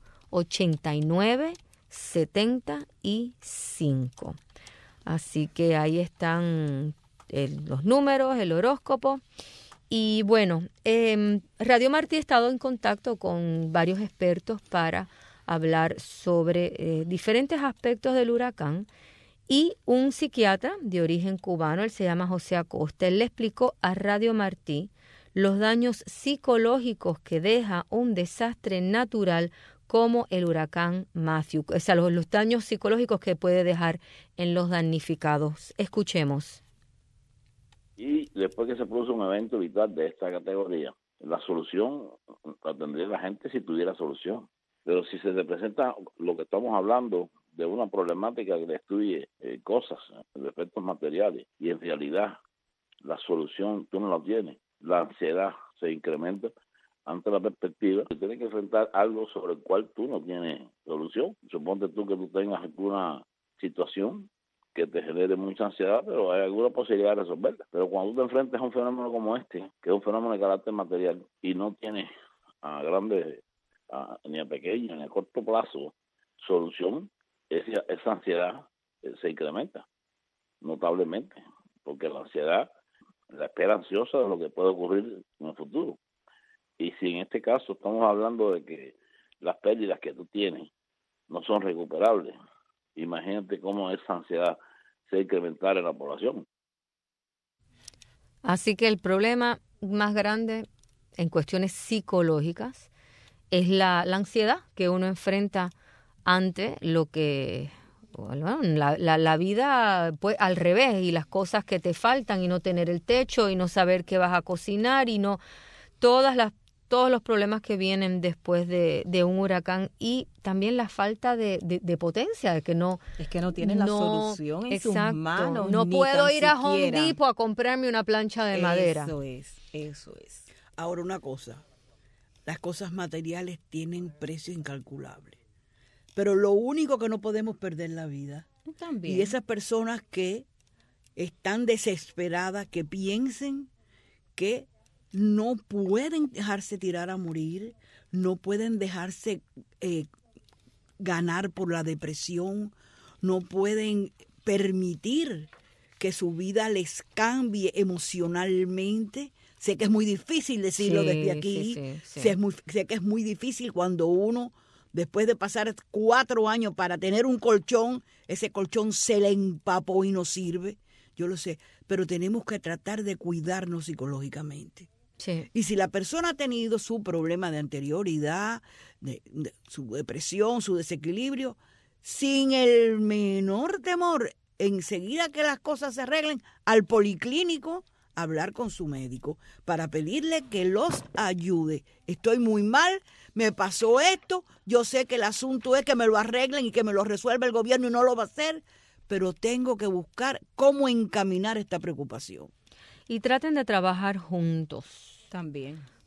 8975. Así que ahí están los números, el horóscopo. Y bueno, Radio Martí ha estado en contacto con varios expertos para hablar sobre diferentes aspectos del huracán. Y un psiquiatra de origen cubano, él se llama José Acosta, él le explicó a Radio Martí los daños psicológicos que deja un desastre natural como el huracán Matthew, o sea, los daños psicológicos que puede dejar en los damnificados. Escuchemos. Y después que se produce un evento vital de esta categoría, la solución la tendría la gente si tuviera solución. Pero si se te presenta lo que estamos hablando de una problemática que destruye cosas, efectos materiales, y en realidad la solución tú no la tienes, la ansiedad se incrementa ante la perspectiva que tienes que enfrentar algo sobre el cual tú no tienes solución. Suponte tú que tú tengas alguna situación que te genere mucha ansiedad, pero hay alguna posibilidad de resolverla. Pero cuando tú te enfrentas a un fenómeno como este, que es un fenómeno de carácter material, y no tienes a grandes, ni a pequeño, ni a corto plazo solución, esa ansiedad se incrementa notablemente, porque la ansiedad, la espera ansiosa de lo que puede ocurrir en el futuro. Y si en este caso estamos hablando de que las pérdidas que tú tienes no son recuperables, imagínate cómo esa ansiedad se incrementara en la población. Así que el problema más grande en cuestiones psicológicas es la ansiedad que uno enfrenta ante lo que, bueno, la vida pues, al revés, y las cosas que te faltan, y no tener el techo, y no saber qué vas a cocinar, y no todos los problemas que vienen después de un huracán, y también la falta de potencia, de que no... Es que no tienen la solución en sus manos. No puedo ir a Home Depot a comprarme una plancha de madera. Eso es. Ahora una cosa, las cosas materiales tienen precio incalculable, pero lo único que no podemos perder es la vida. También. Y esas personas que están desesperadas, que piensen que no pueden dejarse tirar a morir, no pueden dejarse ganar por la depresión, no pueden permitir que su vida les cambie emocionalmente. Sé que es muy difícil decirlo desde aquí, sí. Sé que es muy difícil cuando uno, después de pasar 4 años para tener un colchón, ese colchón se le empapó y no sirve, yo lo sé, pero tenemos que tratar de cuidarnos psicológicamente. Sí. Y si la persona ha tenido su problema de anterioridad, de su depresión, su desequilibrio, sin el menor temor, enseguida que las cosas se arreglen, al policlínico, hablar con su médico para pedirle que los ayude. Estoy muy mal, me pasó esto, yo sé que el asunto es que me lo arreglen y que me lo resuelva el gobierno y no lo va a hacer, pero tengo que buscar cómo encaminar esta preocupación. Y traten de trabajar juntos. También.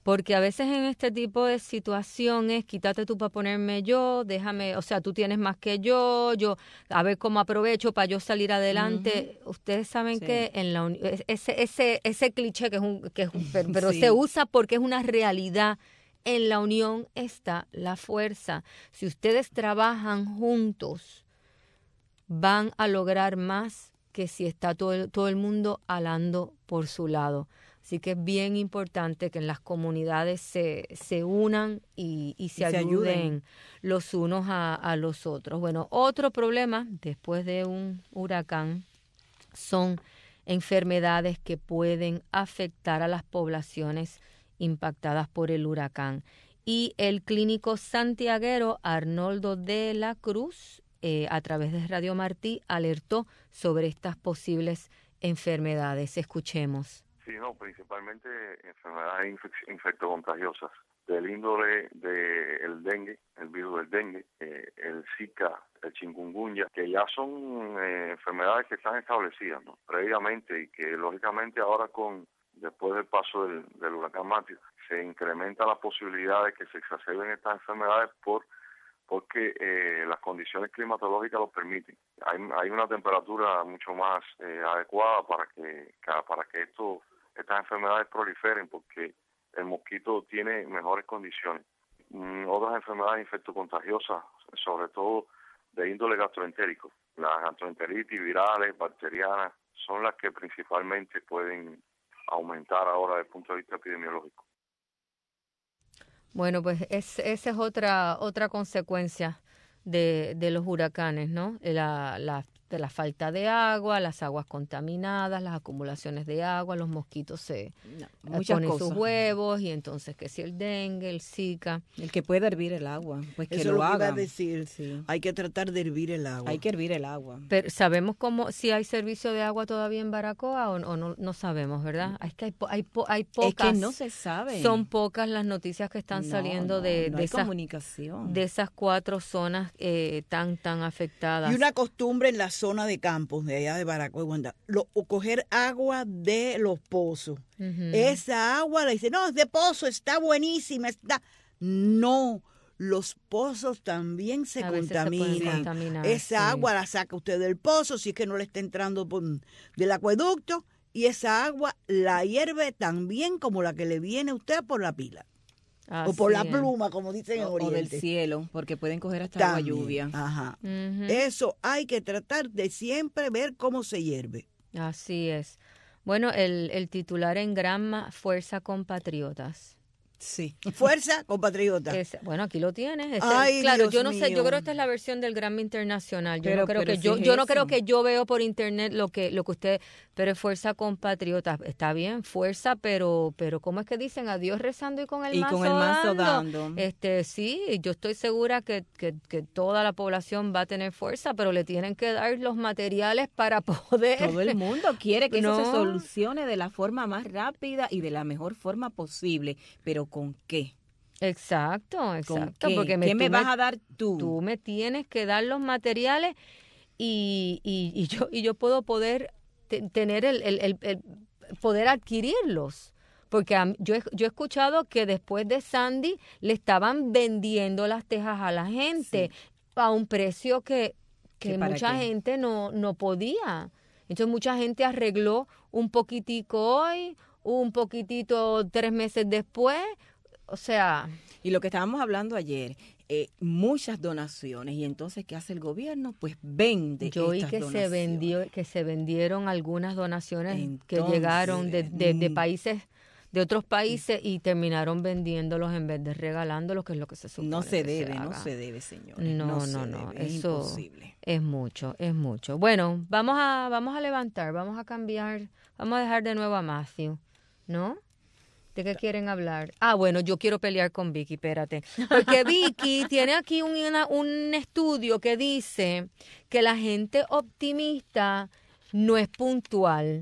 Porque a veces en este tipo de situaciones, quítate tú para ponerme yo, déjame, o sea, tú tienes más que yo, a ver cómo aprovecho para yo salir adelante. Ustedes saben que en la ese cliché pero Sí. se usa porque es una realidad. En la unión está la fuerza. Si ustedes trabajan juntos, van a lograr más que si está todo el mundo alando por su lado. Así que es bien importante que en las comunidades se unan y se ayuden los unos a los otros. Bueno, otro problema después de un huracán son enfermedades que pueden afectar a las poblaciones impactadas por el huracán. Y el clínico santiaguero Arnoldo de la Cruz, a través de Radio Martí, alertó sobre estas posibles enfermedades. Escuchemos. Sí, no, principalmente enfermedades infectocontagiosas del índole del dengue, el virus del dengue, el Zika, el chikungunya, que ya son enfermedades que están establecidas, ¿no?, previamente, y que lógicamente ahora después del paso del huracán Matthew se incrementa la posibilidad de que se exacerben estas enfermedades porque las condiciones climatológicas lo permiten. Hay una temperatura mucho más adecuada para que estas enfermedades proliferen, porque el mosquito tiene mejores condiciones. Otras enfermedades infectocontagiosas, sobre todo de índole gastroentérico, las gastroenteritis virales, bacterianas, son las que principalmente pueden aumentar ahora desde el punto de vista epidemiológico. Bueno, pues esa es otra consecuencia de los huracanes, ¿no? La falta de agua, las aguas contaminadas, las acumulaciones de agua, los mosquitos ponen sus huevos, y entonces que si el dengue, el Zika. El que pueda hervir el agua, pues que Eso lo es lo que iba haga. a decir. Sí. Hay que tratar de hervir el agua. Hay que hervir el agua. Pero ¿sabemos si hay servicio de agua todavía en Baracoa o no sabemos, verdad? Es que hay pocas. Es que no se sabe. Son pocas las noticias que están saliendo de hay esas comunicación. de esas 4 zonas tan afectadas. Y una costumbre en la zona de campos de allá de Baracoa, coger agua de los pozos. Esa agua, le dice, no, es de pozo, está buenísima, No, los pozos también se contaminan. Esa agua la saca usted del pozo, si es que no le está entrando del acueducto, y esa agua la hierve tan bien como la que le viene a usted por la pila. O por la pluma, como dicen en Oriente. O del cielo, porque pueden coger hasta agua lluvia. Ajá. Eso hay que tratar de siempre ver cómo se hierve. Así es. Bueno, el titular en Granma, Fuerza Compatriotas. Sí. Fuerza Compatriota. Bueno, aquí lo tienes. Ay, claro, Dios yo no sé, yo mío. creo que esta es la versión del Granma Internacional. Yo Pero no creo que si es yo no eso. creo que yo veo por internet lo que usted, pero es Fuerza Compatriotas. Está bien, fuerza, pero ¿cómo es que dicen? A Dios rezando y con el mazo dando. Sí, yo estoy segura que toda la población va a tener fuerza, pero le tienen que dar los materiales para poder. Todo el mundo quiere que eso se No. solucione de la forma más rápida y de la mejor forma posible, pero ¿con qué? Exacto. ¿Con qué? Porque ¿Qué me vas a dar tú? Tú me tienes que dar los materiales y yo puedo poder tener el poder adquirirlos. Porque yo he escuchado que después de Sandy le estaban vendiendo las tejas a la gente a un precio que mucha gente no podía. Entonces mucha gente arregló un poquitico hoy, un poquitito 3 meses después. O sea... Y lo que estábamos hablando ayer, muchas donaciones. Y entonces, ¿qué hace el gobierno? Pues vende Yo oí estas que donaciones. se vendieron algunas donaciones que Entonces, llegaron de países, de otros países, y terminaron vendiéndolos en vez de regalándolos, que es lo que se supone. No se que debe, haga. no se debe, señores. No. Es Eso imposible. es mucho. Bueno, vamos a levantar, vamos a cambiar, vamos a dejar de nuevo a Matthew, ¿no? ¿De qué quieren hablar? Bueno, yo quiero pelear con Vicky, espérate. Porque Vicky tiene aquí un estudio que dice que la gente optimista no es puntual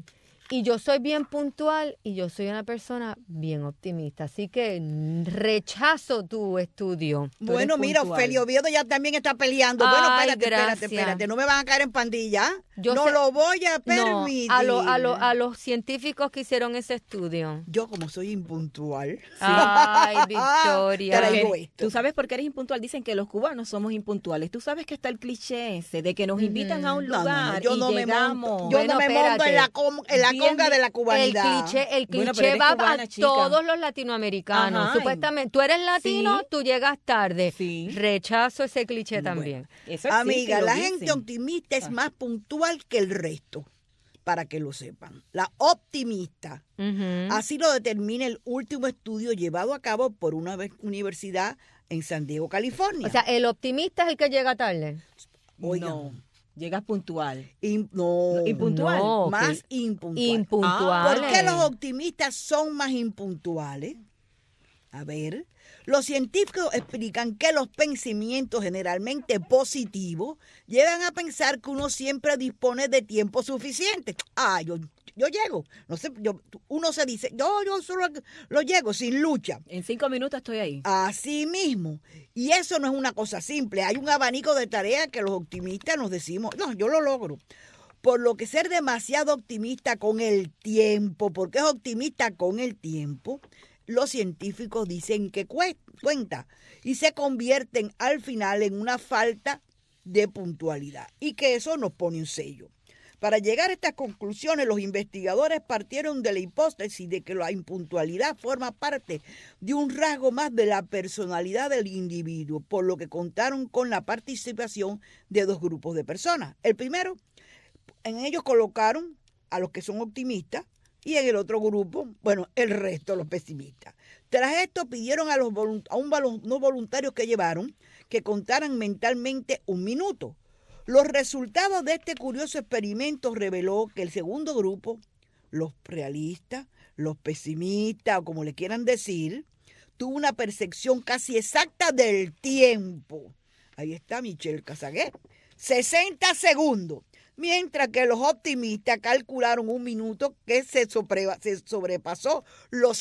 Y yo soy bien puntual y yo soy una persona bien optimista. Así que rechazo tu estudio. Bueno, mira, Ofelio Oviedo ya también está peleando. Bueno, espérate. No me van a caer en pandilla. Lo voy a permitir. No, a los científicos que hicieron ese estudio. Yo como soy impuntual. Ay, Victoria. ¿Tú sabes por qué eres impuntual? Dicen que los cubanos somos impuntuales. Tú sabes que está el cliché ese de que nos invitan a un lugar yo y no llegamos. Yo no me monto en la conga de la cubanidad. El cliché va a todos los latinoamericanos. Ajá, supuestamente, tú eres latino, sí. Tú llegas tarde. Sí. Rechazo ese cliché también. Amiga, la gente optimista es más puntual que el resto, para que lo sepan. La optimista. Así lo determina el último estudio llevado a cabo por una universidad en San Diego, California. O sea, el optimista es el que llega tarde. Oiga. No. Llegas puntual. Impuntual. No, más impuntual. ¿Por qué los optimistas son más impuntuales? A ver, los científicos explican que los pensamientos generalmente positivos llevan a pensar que uno siempre dispone de tiempo suficiente. Yo llego, no sé, uno se dice, yo solo lo llego sin lucha. En 5 minutos estoy ahí. Así mismo. Y eso no es una cosa simple. Hay un abanico de tareas que los optimistas nos decimos, no, yo lo logro. Por lo que ser demasiado optimista con el tiempo, porque es optimista con el tiempo, los científicos dicen que cuenta y se convierten al final en una falta de puntualidad y que eso nos pone un sello. Para llegar a estas conclusiones, los investigadores partieron de la hipótesis de que la impuntualidad forma parte de un rasgo más de la personalidad del individuo, por lo que contaron con la participación de 2 grupos de personas. El primero, en ellos colocaron a los que son optimistas y en el otro grupo, el resto, los pesimistas. Tras esto, pidieron a los no voluntarios que llevaron que contaran mentalmente 1 minuto. Los resultados de este curioso experimento reveló que el segundo grupo, los realistas, los pesimistas o como le quieran decir, tuvo una percepción casi exacta del tiempo. Ahí está Michelle Casaguet, 60 segundos. Mientras que los optimistas calcularon 1 minuto que se sobrepasó los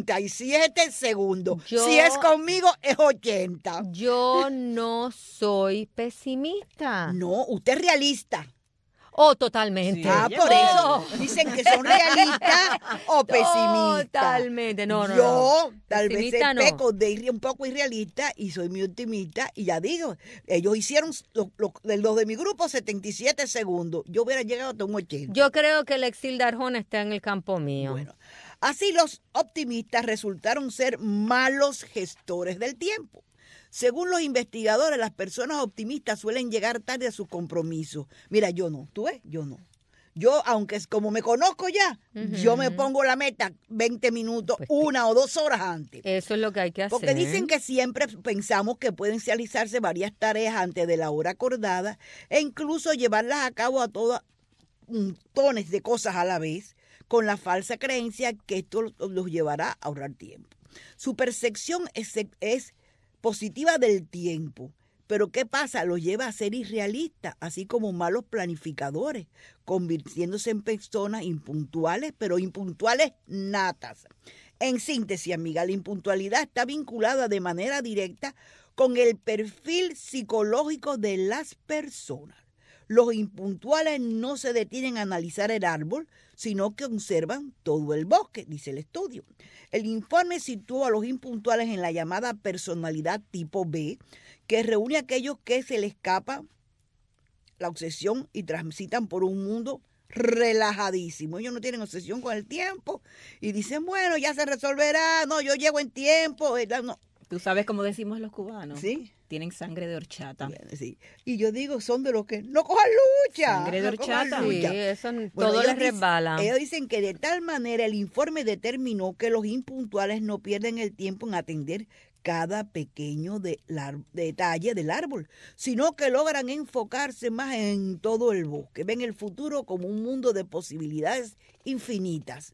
77 segundos. Si es conmigo, es 80. Yo no soy pesimista. No, usted es realista. Oh, totalmente. Sí, por eso. Dicen que son realistas o pesimistas. Totalmente, no. Yo tal vez peco de un poco irrealista y soy muy optimista. Y ya digo, ellos hicieron los de mi grupo 77 segundos. Yo hubiera llegado hasta un 80. Yo creo que el Exilda Arjona está en el campo mío. Bueno, así los optimistas resultaron ser malos gestores del tiempo. Según los investigadores, las personas optimistas suelen llegar tarde a sus compromisos. Mira, yo no, ¿tú ves? Yo no. Yo, aunque como me conozco ya, yo me pongo la meta 20 minutos, 1 o 2 horas antes. Eso es lo que hay que hacer. Porque dicen que siempre pensamos que pueden realizarse varias tareas antes de la hora acordada e incluso llevarlas a cabo a todas montones de cosas a la vez, con la falsa creencia que esto los llevará a ahorrar tiempo. Su percepción es positiva del tiempo, pero ¿qué pasa? Los lleva a ser irrealistas, así como malos planificadores, convirtiéndose en personas impuntuales, pero impuntuales natas. En síntesis, amiga, la impuntualidad está vinculada de manera directa con el perfil psicológico de las personas. Los impuntuales no se detienen a analizar el árbol, sino que observan todo el bosque, dice el estudio. El informe situó a los impuntuales en la llamada personalidad tipo B, que reúne a aquellos que se les escapa la obsesión y transitan por un mundo relajadísimo. Ellos no tienen obsesión con el tiempo y dicen, bueno, ya se resolverá, no, yo llego en tiempo. No. ¿Tú sabes cómo decimos los cubanos? Sí. Tienen sangre de horchata. Sí. Y yo digo, son de los que no cojan lucha. Sangre de horchata. Sí, eso todo les resbala. Ellos dicen que de tal manera el informe determinó que los impuntuales no pierden el tiempo en atender cada pequeño detalle del árbol, sino que logran enfocarse más en todo el bosque. Ven el futuro como un mundo de posibilidades infinitas.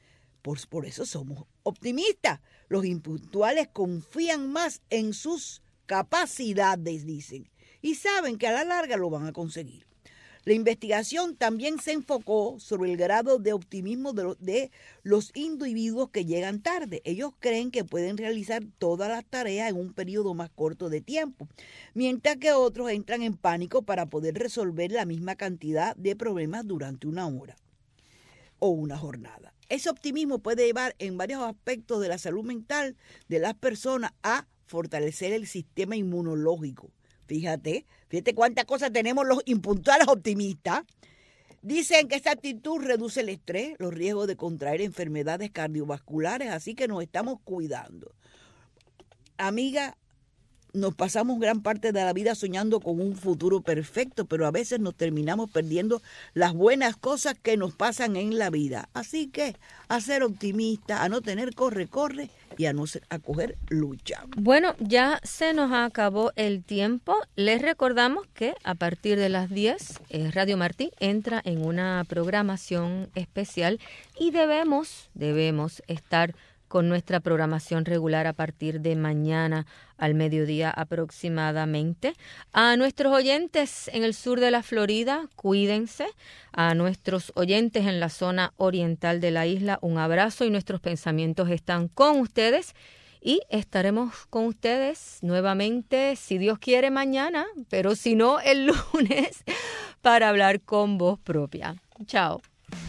Por eso somos optimistas. Los impuntuales confían más en sus capacidades, dicen, y saben que a la larga lo van a conseguir. La investigación también se enfocó sobre el grado de optimismo de los individuos que llegan tarde. Ellos creen que pueden realizar todas las tareas en un periodo más corto de tiempo, mientras que otros entran en pánico para poder resolver la misma cantidad de problemas durante una hora o una jornada. Ese optimismo puede llevar en varios aspectos de la salud mental de las personas a fortalecer el sistema inmunológico. Fíjate cuántas cosas tenemos los impuntuales optimistas. Dicen que esta actitud reduce el estrés, los riesgos de contraer enfermedades cardiovasculares, así que nos estamos cuidando. Amiga, nos pasamos gran parte de la vida soñando con un futuro perfecto, pero a veces nos terminamos perdiendo las buenas cosas que nos pasan en la vida. Así que a ser optimista, a no tener corre y a coger lucha. Bueno, ya se nos acabó el tiempo. Les recordamos que a partir de las 10, Radio Martí entra en una programación especial y debemos estar con nuestra programación regular a partir de mañana al mediodía aproximadamente. A nuestros oyentes en el sur de la Florida, cuídense. A nuestros oyentes en la zona oriental de la isla, un abrazo y nuestros pensamientos están con ustedes. Y estaremos con ustedes nuevamente, si Dios quiere, mañana, pero si no, el lunes, para hablar con voz propia. Chao.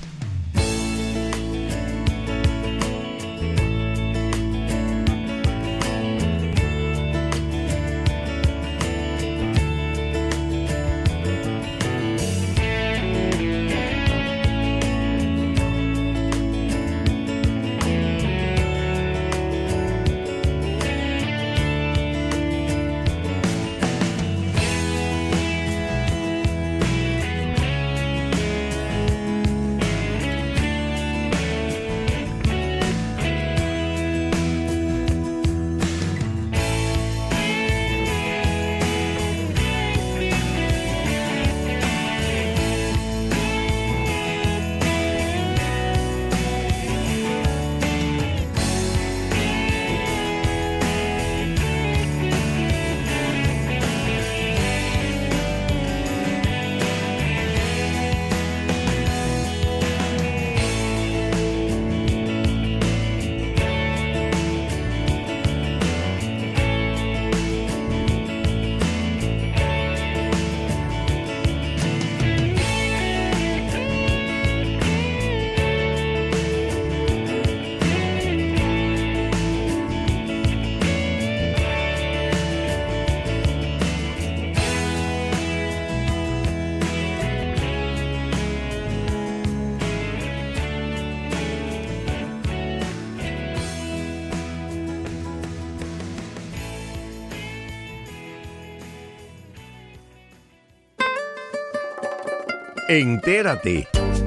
Entérate.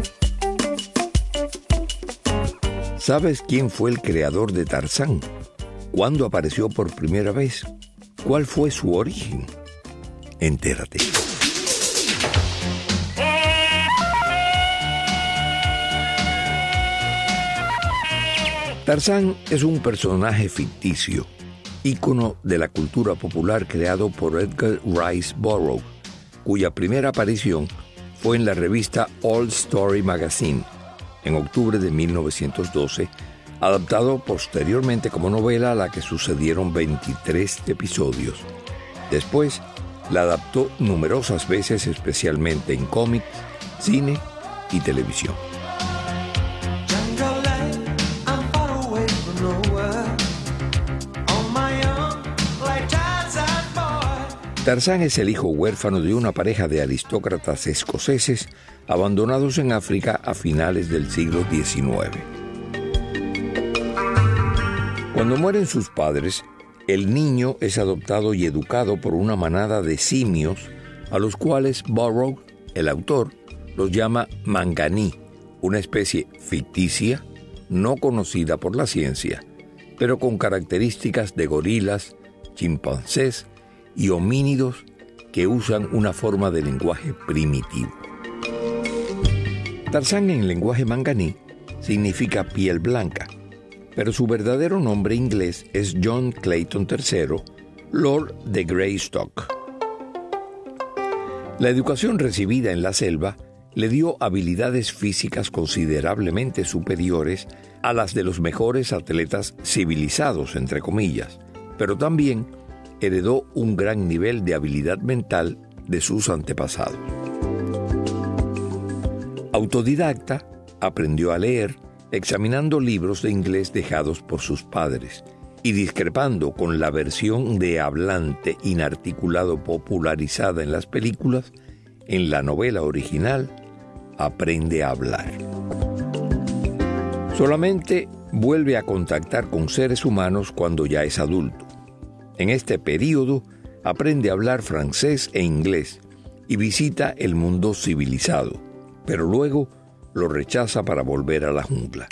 ¿Sabes quién fue el creador de Tarzán? ¿Cuándo apareció por primera vez? ¿Cuál fue su origen? Entérate. Tarzán es un personaje ficticio, ícono de la cultura popular creado por Edgar Rice Burroughs, cuya primera aparición fue en la revista All Story Magazine, en octubre de 1912, adaptado posteriormente como novela a la que sucedieron 23 episodios. Después, la adaptó numerosas veces, especialmente en cómics, cine y televisión. Tarzán es el hijo huérfano de una pareja de aristócratas escoceses abandonados en África a finales del siglo XIX. Cuando mueren sus padres, el niño es adoptado y educado por una manada de simios a los cuales Burroughs, el autor, los llama manganí, una especie ficticia, no conocida por la ciencia, pero con características de gorilas, chimpancés y homínidos que usan una forma de lenguaje primitivo. Tarzán en lenguaje manganí significa piel blanca, pero su verdadero nombre inglés es John Clayton III, Lord de Greystock. La educación recibida en la selva le dio habilidades físicas considerablemente superiores a las de los mejores atletas civilizados, entre comillas, pero también heredó un gran nivel de habilidad mental de sus antepasados. Autodidacta, aprendió a leer examinando libros de inglés dejados por sus padres y discrepando con la versión de hablante inarticulado popularizada en las películas. En la novela original aprende a hablar. Solamente vuelve a contactar con seres humanos cuando ya es adulto. En este período aprende a hablar francés e inglés y visita el mundo civilizado, pero luego lo rechaza para volver a la jungla.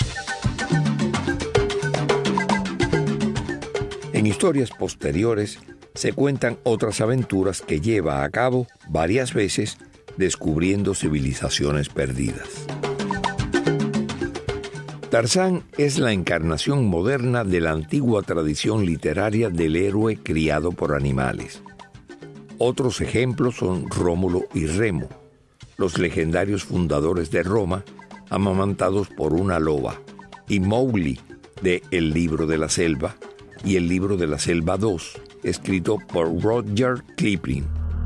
En historias posteriores se cuentan otras aventuras que lleva a cabo varias veces descubriendo civilizaciones perdidas. Tarzán es la encarnación moderna de la antigua tradición literaria del héroe criado por animales. Otros ejemplos son Rómulo y Remo, los legendarios fundadores de Roma, amamantados por una loba, y Mowgli, de El libro de la selva, y El libro de la selva 2, escrito por Rudyard Kipling.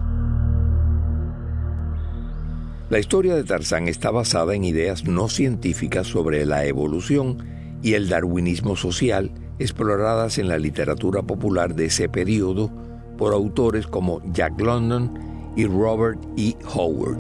La historia de Tarzán está basada en ideas no científicas sobre la evolución y el darwinismo social exploradas en la literatura popular de ese periodo por autores como Jack London y Robert E. Howard.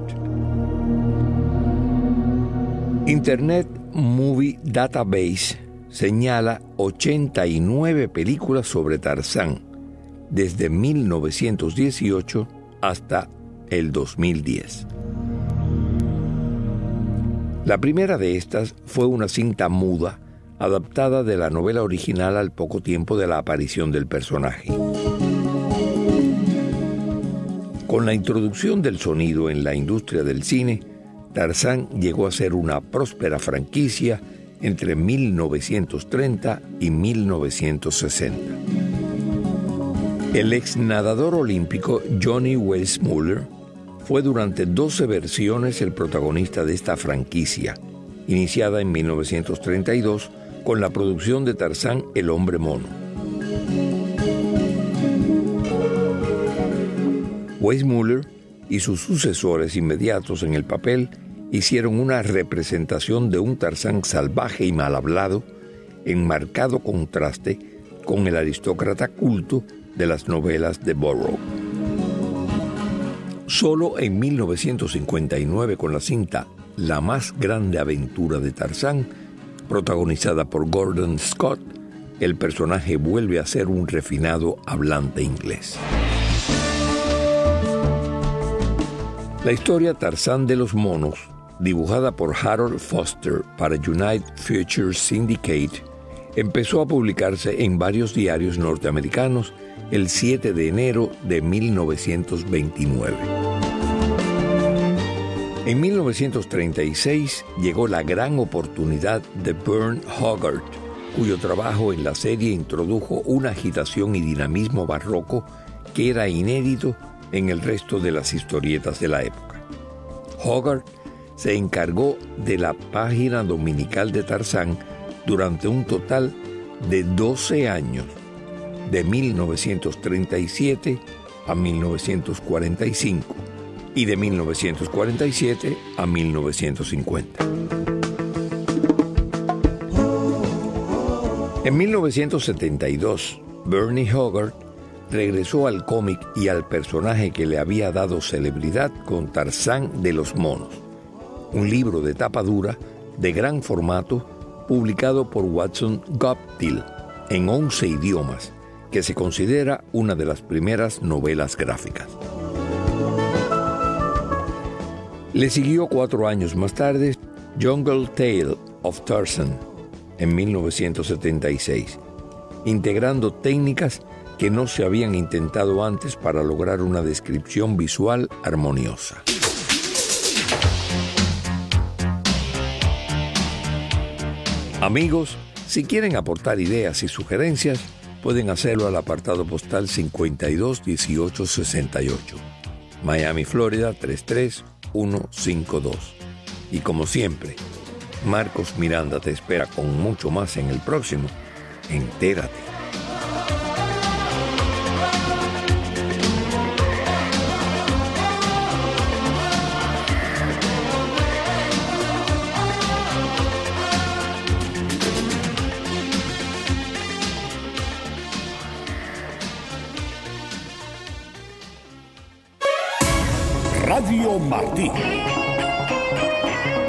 Internet Movie Database señala 89 películas sobre Tarzán desde 1918 hasta el 2010. La primera de estas fue una cinta muda adaptada de la novela original al poco tiempo de la aparición del personaje. Con la introducción del sonido en la industria del cine, Tarzán llegó a ser una próspera franquicia entre 1930 y 1960. El ex nadador olímpico Johnny Weissmuller fue durante 12 versiones el protagonista de esta franquicia, iniciada en 1932 con la producción de Tarzán el hombre mono. Weissmuller y sus sucesores inmediatos en el papel hicieron una representación de un Tarzán salvaje y mal hablado, en marcado contraste con el aristócrata culto de las novelas de Burroughs. Solo en 1959, con la cinta La más grande aventura de Tarzán, protagonizada por Gordon Scott, el personaje vuelve a ser un refinado hablante inglés. La historia Tarzán de los monos, dibujada por Harold Foster para United Features Syndicate, empezó a publicarse en varios diarios norteamericanos el 7 de enero de 1929. En 1936 llegó la gran oportunidad de Vern Hogarth, cuyo trabajo en la serie introdujo una agitación y dinamismo barroco que era inédito en el resto de las historietas de la época. Hogarth se encargó de la página dominical de Tarzán durante un total de 12 años, de 1937 a 1945 y de 1947 a 1950. En 1972, Bernie Hogarth regresó al cómic y al personaje que le había dado celebridad con Tarzán de los monos, un libro de tapa dura de gran formato publicado por Watson Goptil en 11 idiomas, que se considera una de las primeras novelas gráficas. Le siguió 4 años más tarde Jungle Tale of Tarzan en 1976, integrando técnicas que no se habían intentado antes para lograr una descripción visual armoniosa. Amigos, si quieren aportar ideas y sugerencias, pueden hacerlo al apartado postal 521868. Miami, Florida 33152. Y como siempre, Marcos Miranda te espera con mucho más en el próximo Entérate. Radio Martí.